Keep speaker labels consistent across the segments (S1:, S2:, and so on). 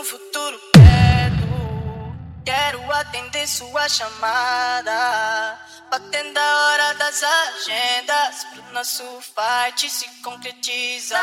S1: no futuro perto, quero atender sua chamada, batendo a hora das agendas, pro nosso fight se concretizar.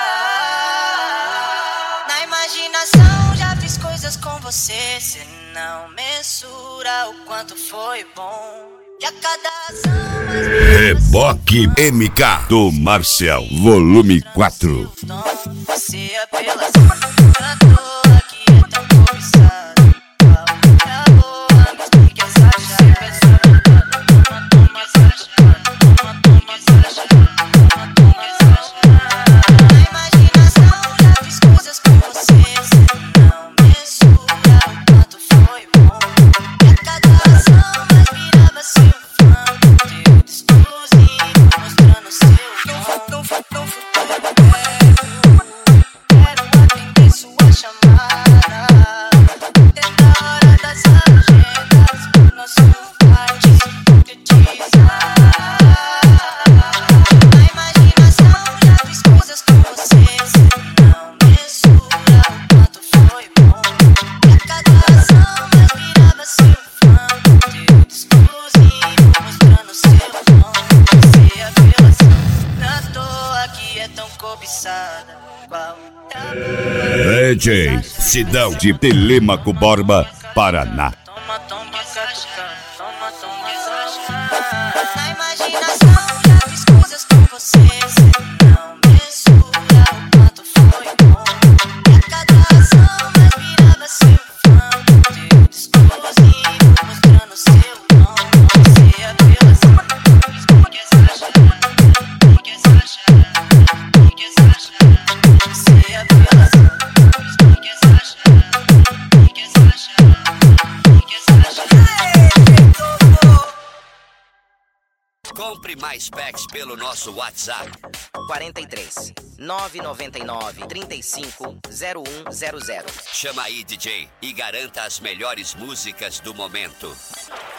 S1: Na imaginação já fiz coisas com você, cê não mensura o quanto foi bom. E a cada ação
S2: Reboque MK do Marcel, volume 4.
S1: você é pela à toa que é tão cobiçada. Na boa, me explique essa chave, toma essa chave, toma essa chave, toma essa chave. Na imaginação já fiz coisas com você, cê não mensura o quanto foi bom. E a cada ação mais virava seu fã, conteúdo exclusivo mostrando seu dom. No futuro perto, quero atender sua chamada, tendo a hora das agendas, pro nosso fight se concretizar. Na imaginação já fiz coisas com você, cê não mensura o quanto foi bom. E a cada ação mais virava seu fã, conteúdo exclusivo mostrando seu dom. Você é apelação, na toa que é tão cobiçada. Qual é a
S2: DJ Sidão de Telêmaco Borba, Paraná.
S1: Toma, toma essa chave, toma, toma essa chave. Na imaginação já fiz coisas com você, cê não mensura o quanto foi bom. E a cada ação mais virava seu fã, conteúdo exclusivo mostrando seu dom. Você é apelação, explique essa chave, explique essa chave, explique essa chave. Você é apelação, explique essa chave, explique essa chave, explique essa chave.
S3: Compre mais packs pelo nosso WhatsApp
S4: 43 999 35 0100.
S3: Chama aí, DJ, e garanta as melhores músicas do momento.